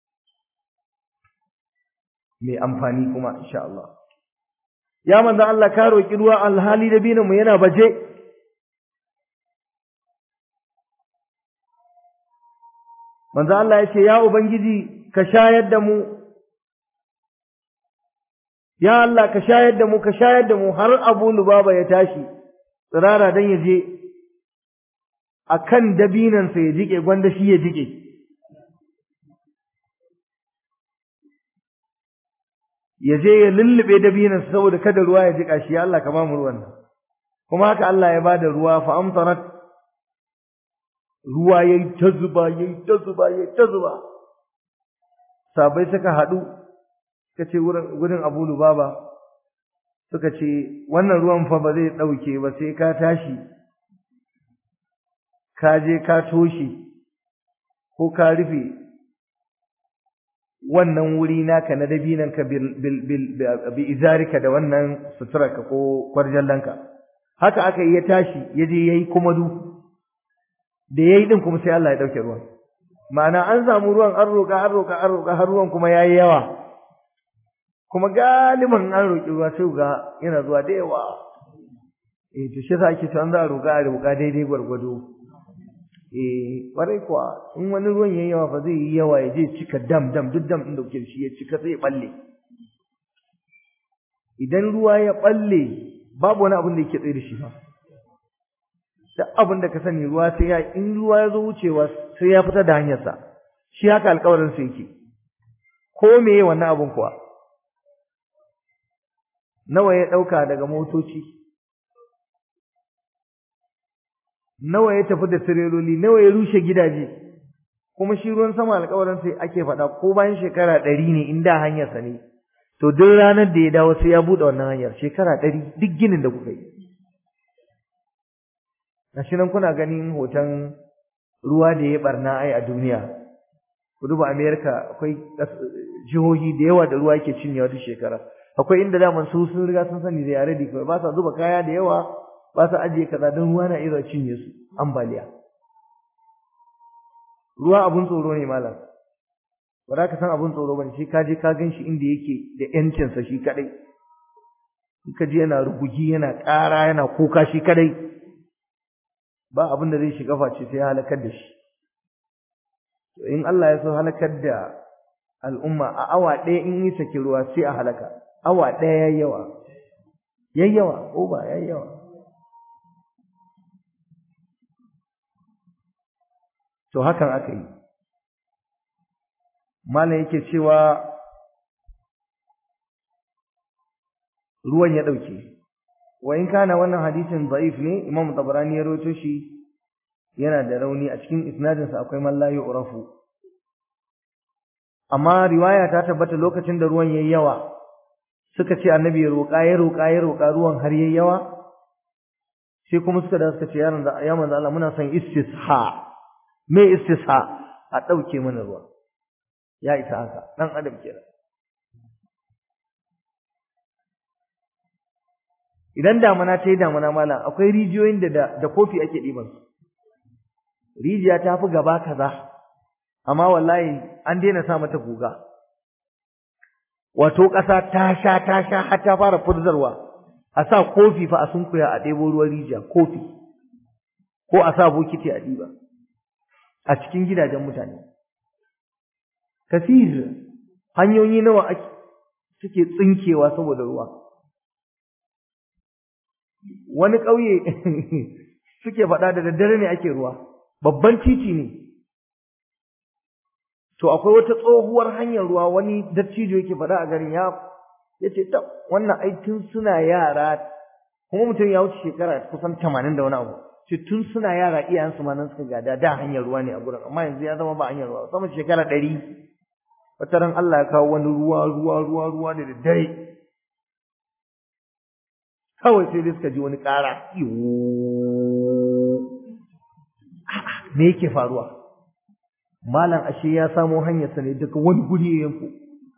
mai amfani kuma insha Allah. Ya manzo Allah ka roki ruwa alhali dabino mu yana baje manzo Allah ya ce ya ubangiji ka shayar da mu ya Allah ka shayar da mu har Abu Lubaba ya tashi tsirara dan yaje akan dabinan sa ya jike gwanda shi ya jike yaje ya lullube dabinan saboda kada ruwa ya jika shi ya Allah ka ba mu ruwan kuma haka Allah ya bada ruwa fa amtarat ruwa yayi ta zuba sabai suka hadu suka ce gurin Abu Lubaba suka ce wannan ruwan fa ba zai dauke ba sai ka tashi ka je ka toshe ko ka rufe wannan wuri naka na dabinan ka bi izarika da wannan suturarka ko kwarjallanka haka aka yi ya tashi yaje yayi kumadu da yayi din kuma sai Allah ya dauke ruwan ma'ana an samu ruwan an roka har ruwan kuma yayi yawa kuma galiban an roƙi ruwa sai ga yana zuwa da yawa to shi yasa ake cewa an za a roƙa daidai gwargwado ƙwarai kuwa in wani ruwan yayi yawa fa zai yi yawa ya je cika dam duk dam ɗin da kuke shi ya cika sai ya balle idan ruwa ya balle babu wani abin da yake tsaye da shi ba duk abin da ka sani ruwa sai in ruwa ya zo wucewa sai ya fitar da hanyarsa shi haka alƙawarin sa yake ko meye wannan abin kuwa nawa ya ɗauka daga motoci nawa ya tafi da tireloli nawa ya rushe gidaje kuma shi ruwan sama alƙawarin sai ake faɗa ko bayan shekara 100 ne inda hanyarsa ne to duk ranar da ya dawo sai ya buɗe wannan hanyar shekara 100 duk ginin da kuka yi gashi nan kuna ganin hoton ruwa da ya barna ai a duniya ku duba America akwai jihohi da yawa da ruwa yake cinyewa duk shekara akwai inda daman su sun riga sun sani da yare da ba sa zuba kaya da yawa ba sa ajiye kaza don ruwa na iya cinye su ambaliya ruwa abun tsoro ne malam ba za ka san abun tsoro bane shi ka je ka gan shi inda yake da yancinsa shi kadai in ka je yana rugugi yana ƙara yana kuka shi kadai ba abin da zai shiga face sai ya halakar da shi to in Allah ya so halakar da al'umma a awa ɗaya in yi saki ruwa sai a halaka awa ɗaya yayyawa ko ba yayyawa to hakan aka yi malam yake cewa ruwan ya ɗauke wa in kana wannan hadisin da'if ne Imam Tabarani ya rawaito shi yana da rauni a cikin isnadin sa akwai man la yu'rafu amma riwaya ta tabbata lokacin da ruwan yayi yawa suka ce annabi ya roƙa ruwan har yayi yawa sai kuma suka da suka ce ya manzo Allah muna son istisha me istisha a dauke mana ruwa ya isa haka dan adam kenan idan damana ta yi damana malam akwai rijiyoyin da kofi ake ɗiban su rijiya ta fi gaba kaza amma wallahi an daina sa mata guga wato ƙasa ta sha har ta fara furzarwa a sa kofi fa a sunkuya a ɗebo ruwan rijiya kofi ko a sa bokiti a ɗiba a cikin gidajen mutane kafir hanyoyi nawa suke tsinkewa saboda ruwa wani ƙauye suke faɗa da daddare ne ake ruwa babban titi ne to akwai wata tsohuwar hanyar ruwa wani dattijo yake faɗa a garin yace ta wannan aikin suna yara kuma mutum ya wuce shekara kusan 80 da wani abu ce tun suna yara iyayensu ma nan suka gada da hanyar ruwa ne a gurin amma yanzu ya zama ba hanyar ruwa sama shekara 100 wata ran Allah ya kawo wani ruwa da daddare kawai sai dai suka ji wani ƙara me yake faruwa malam ashe ya samo hanyarsa ne daga wani guri ya yanko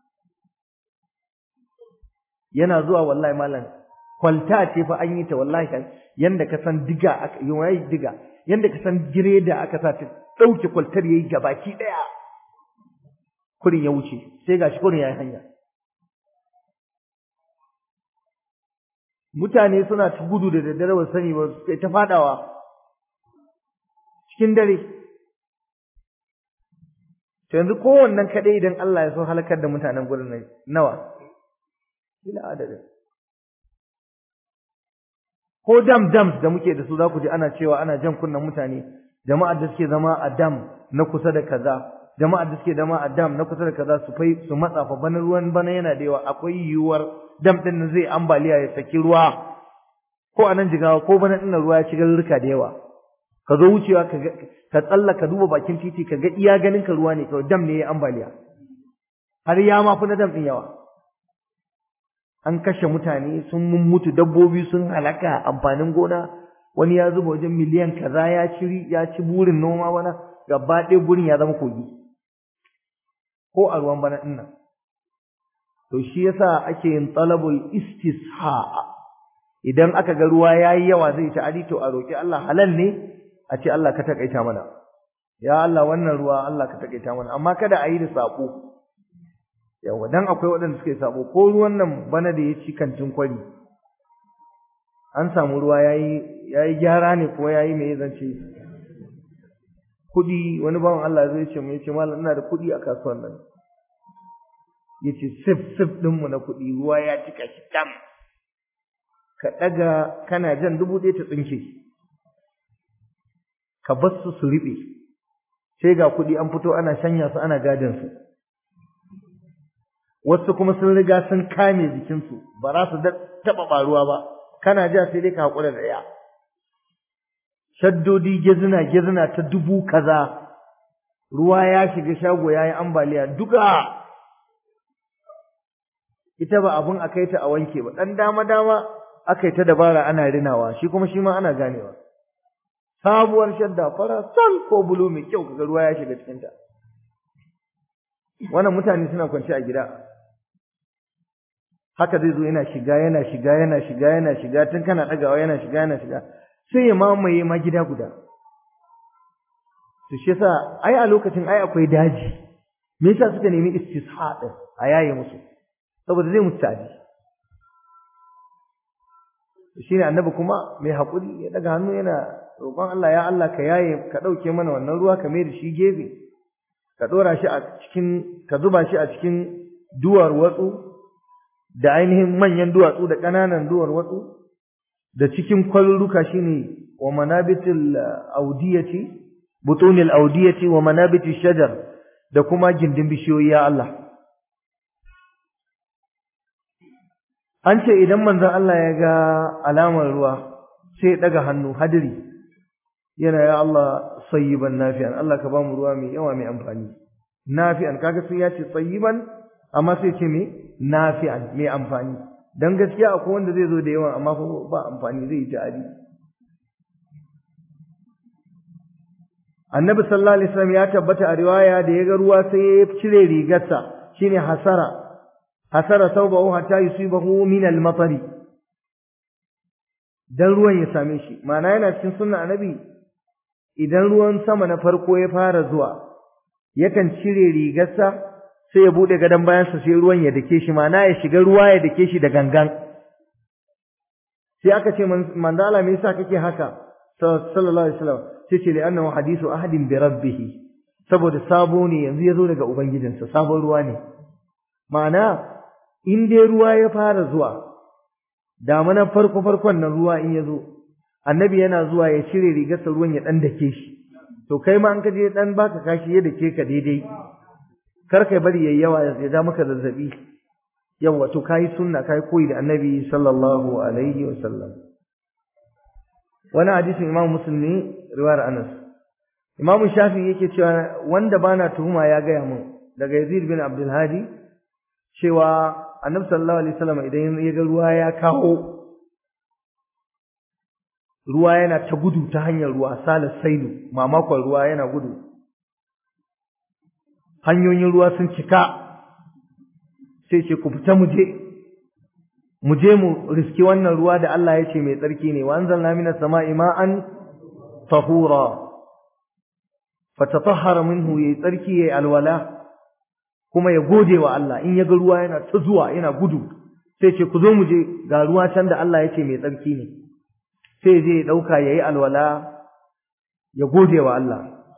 yana zuwa wallahi malam kwalta ce fa an yi ta wallahi kan yanda ka san diga aka yi diga yanda ka san gireda aka sa ta dauke kwaltar yayi gabaki daya kurin ya wuce sai gashi kurin yayi hanya mutane suna ta gudu da daddare ba sani ba sai ta fadawa cikin dare to yanzu kowannen kadai idan Allah ya so halakar da mutanen gurin nan nawa ila adadin ko dams da muke da su za ku ji ana cewa ana jan kunnan mutane jama'ar da suke zama a dam na kusa da kaza jama'ar da suke zama a dam na kusa da kaza su matsa fa bana ruwan bana yana da yawa akwai yiwuwar dam din nan zai ambaliya ya saki ruwa ko anan jigawa ko bana din ruwa ya ci garuruka da yawa ka zo wucewa ka tsalla ka duba bakin titi ka ga iya ganin ka ruwa ne kawai dam ne ya ambaliya har ya ma fi na dam din yawa an kashe mutane sun mutu dabbobi sun halaka amfanin gona wani ya zuba wajen miliyan kaza ya ci burin noma bana gaba ɗaya burin ya zama kogi ko a ruwan bana ɗin nan to shi yasa ake yin talabul istisha idan aka ga ruwa yayi yawa zai ta adi to a roki Allah halal ne a ce Allah ka takaita mana ya Allah wannan ruwa Allah ka takaita mana amma kada a yi da sako yawa dan akwai waɗanda suka yi sabo ko ruwan nan bana da ya ci kantin kwari an samu ruwa yayi gyara ne ko yayi me zance kudi wani bawan Allah zai ce mu yace mallam ina da kudi a kasuwar nan yace sif din mu na kudi ruwa ya cika shi tam ka daga kana jan 1000 ta tsinke ka bar su ribe sai ga kudi an fito ana shanya su ana gadin su wasu kuma sun riga sun kame jikin su ba za su taba baruwa ba kana ja sai dai ka hakura da ya shaddodi gezina ta 1000 kaza ruwa ya shiga shago yayi ambaliya duka ita ba abun akai ta a wanke ba dan dama akai ta dabara ana rinawa shi kuma shi ma ana ganewa sabuwar shadda fara sal ko bulu mai kyau kaga ruwa ya shiga cikin ta wannan mutane suna kwance a gida haka zai zo yana shiga tun kana dagawa yana shiga sai ya mamaye ma gida guda to shi yasa ai a lokacin ai akwai daji me yasa suka nemi istisha din a yaye musu saboda zai mutu tadi shine annabi kuma mai hakuri ya daga hannu yana roƙon Allah ya Allah ka yaye ka dauke mana wannan ruwa ka mai da shi gefe ka dora shi a cikin ka zuba shi a cikin duwar watsu da ainihin manyan duwatsu da ƙananan duwar watsu da cikin kwalluka shine wa manabitil audiyati butunil audiyati wa manabitish shajar da kuma gindin bishiyoyi ya Allah an ce idan manzon Allah ya ga alamar ruwa sai ya daga hannu hadiri yana ya Allah sayyiban nafi'an Allah ka ba mu ruwa mai yawa mai amfani nafi'an kaga sai ya ce sayyiban amma sai ce me nafi'an mai amfani dan gaskiya akwai wanda zai zo da yawa amma fa ba amfani zai yi ta'adi Annabi sallallahu alaihi wasallam ya tabbata a riwaya da yaga ruwa sai ya cire rigarsa shine hasara thawbahu hatta yusibahu min al-matari dan ruwan ya same shi ma'ana yana cikin sunna Annabi idan ruwan sama na farko ya fara zuwa yakan cire rigarsa sai ya bude gadan bayansa sai ruwan ya dake shi ma'ana ya shiga ruwa ya dake shi da gangan sai aka ce manzo Allah me yasa kake haka sallallahu alaihi wasallam sai ce li'annahu hadithu ahadin bi rabbih saboda sabo ne yanzu yazo daga ubangijinsa sabon ruwa ne ma'ana in dai ruwa ya fara zuwa damanan farkon nan ruwa in yazo annabi yana zuwa ya cire rigarsa ruwan ya dan dake shi to kai ma an kaje dan baka kashi ya dake ka daidai kar kai bari yayi yawa ya ja maka zazzabi yawa to kai sunna kai koyi da annabi sallallahu alaihi wasallam wani hadisin Imam Muslim ne riwayar Anas Imam Shafi'i yake cewa wanda bana tuhuma ya gaya mun daga Yazid bin Abdul Hadi cewa Annabi sallallahu alaihi wasallam idan ya ga ruwa ya kawo ruwa yana ta gudu ta hanyar ruwa salas sailu mamakon ruwa yana gudu hanyoyin ruwa sun cika sai ce ku fita mu je mu riski wannan ruwa da Allah ya ce mai tsarki ne wa anzalna minas sama'i ma'an tahura fatatahhara minhu yayi tsarki yayi alwala kuma ya gode wa Allah in ya ga ruwa yana ta zuwa yana gudu sai ce ku zo mu je ga ruwa can da Allah ya ce mai tsarki ne sai je ya dauka yayi alwala ya gode wa Allah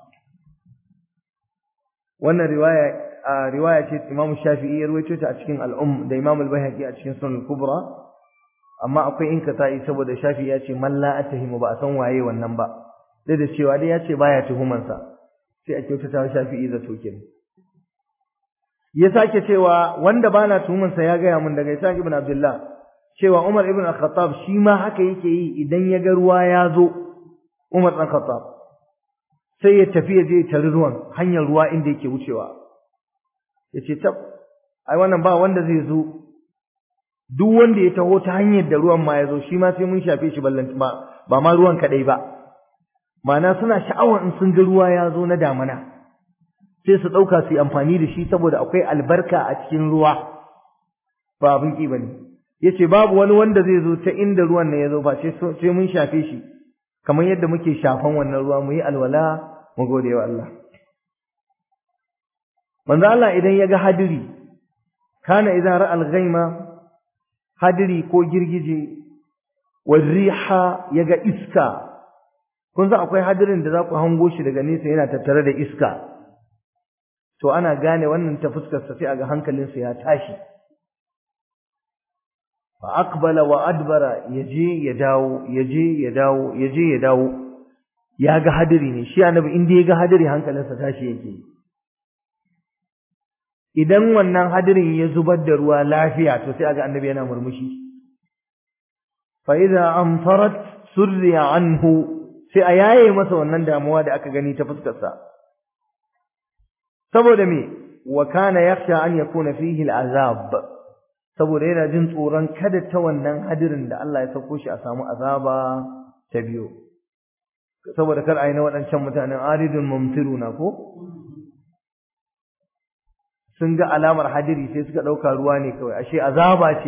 wannan riwaya ce Imam Shafi'i ya rawaito ta a cikin al-Umm da Imam al-Baihaqi a cikin Sunan al-Kubra amma akwai inkata'i saboda Shafi'i ya ce man la atahimu ba a san waye wannan ba dai da cewa dai ya ce baya tuhuman sa sai a kyautata Shafi'i da tokin ya sake cewa wanda bana tuhuman sa ya ga mun daga Isa ibn Abdullah cewa Umar ibn al-Khattab shi ma haka yake yi idan ya ga ruwa ya zo Umar ibn al-Khattab sai ya tafi ya je tare ruwan hanyar ruwa inda yake wucewa yace tab ai wannan ba wanda zai zo duk wanda ya taho ta hanyar da ruwan ma ya zo shi ma sai mun shafe shi ballan ba ma ruwan kadai ba ma'ana suna sha'awar in sun ga ruwa ya zo na damana sai su dauka su yi amfani da shi saboda akwai albarka a cikin ruwa ba abin ki bane yace babu wani wanda zai zo ta inda ruwan nan ya zo ba sai mun shafe shi kamar yadda muke shafan wannan ruwa mu yi alwala mu gode wa Allah manzo Allah idan ya ga hadiri kana idza ra'a al-ghayma hadiri ko girgije wariha yaga iska kun san akwai hadirin da za ku hango shi daga nesa yana tattare da iska to ana gane wannan ta fuskar sa sai aga hankalinsa ya tashi fa aqbala wa adbara yaje ya dawo ya ga hadiri ne shi annabi inda ya ga hadiri hankalinsa tashi yake idan wannan hadirin ya zubar da ruwa lafiya to sai aga annabi yana murmushi fa idza amtarat surriya anhu sai a yaye masa wannan damuwa da aka gani ta fuskar sa saboda me wa kana yakhsha an yakuna fihi al'azab saboda yana jin tsoron kada ta wannan hadirin da Allah ya sauko shi a samu azaba ta biyo saboda kar ayi na wadancan mutanen aridun mumtiruna ko sun ga alamar hadiri sai suka dauka ruwa ne kawai ashe azaba ce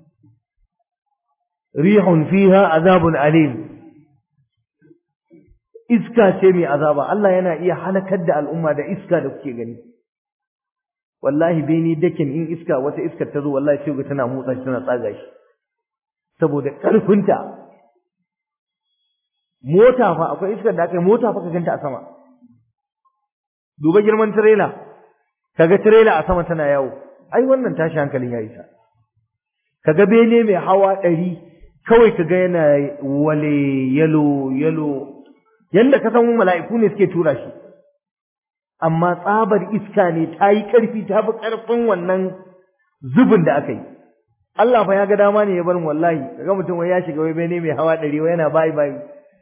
rihun fiha azabun alim iska ce mai azaba Allah yana iya halakar da al'umma da iska da kuke gani wallahi beni dakin in iska wata iskar ta zo wallahi sai ga tana motsa shi tana tsaga shi saboda karfinta mota fa akwai iskar da aka yi mota fa ka ganta a sama duba girman trailer kaga trailer a sama tana yawo ai wannan tashi hankalin yayi sa kaga bene mai hawa 100 kawai kaga yana wale yalo yanda ka san mala'iku ne suke tura shi amma tsabar iska ne ta yi ƙarfi ta fi ƙarfin wannan zubin da aka yi Allah fa ya ga dama ne ya bar mu wallahi kaga mutum wai ya shiga wai bene mai hawa 100 wai yana bai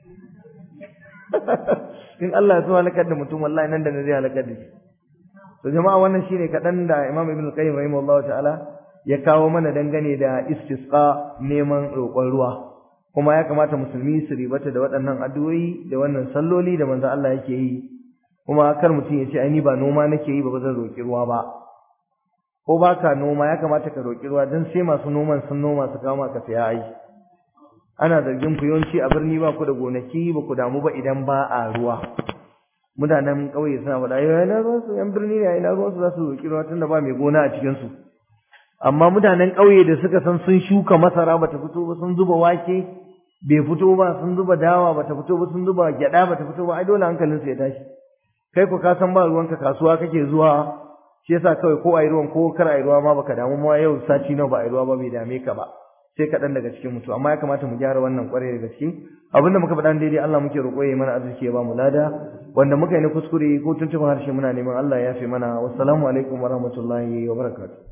in Allah ya so halakar da mutum wallahi nan da nan zai halakar da shi to jama'a wannan shine kadan da Imam Ibn Qayyim rahimahullahu ta'ala ya kawo mana dangane da istisqa neman roƙon ruwa kuma ya kamata musulmi su ribata da waɗannan addu'o'i da wannan salloli da manzo Allah yake yi kuma kar mutum ya ce ai ni ba noma nake yi ba zan roƙi ruwa ba ko baka noma ya kamata ka roƙi ruwa dan sai masu noman sun noma su kama ka saya ai ana zargin ku yawanci a birni ba ku da gonaki ba ku damu ba idan ba a ruwa mutanen ƙauye suna faɗa ai na ruwan su yan birni ne ai na ruwan su za su roƙi ruwa tunda ba mai gona a cikin su amma mutanen ƙauye da suka san sun shuka masara bata fito ba sun zuba wake bai fito ba sun zuba dawa bata fito ba sun zuba gyada bata fito ba ai dole hankalinsu ya tashi kai ko ka san ba ruwanka kasuwa kake zuwa shi yasa kawai ko ai ruwan ko kar ai ruwa ma baka damu ma yau sati nawa ba ai ruwa ba bai dame ka ba sai kaɗan daga cikin mutu amma ya kamata mu gyara wannan ƙwarai da gaske abinda muka faɗa daidai Allah muke roƙo ya mana arziki ya ba mu lada wanda muka yi na kuskure ko tuntuɓin harshe muna neman Allah ya yafe mana wassalamu alaikum warahmatullahi wabarakatuh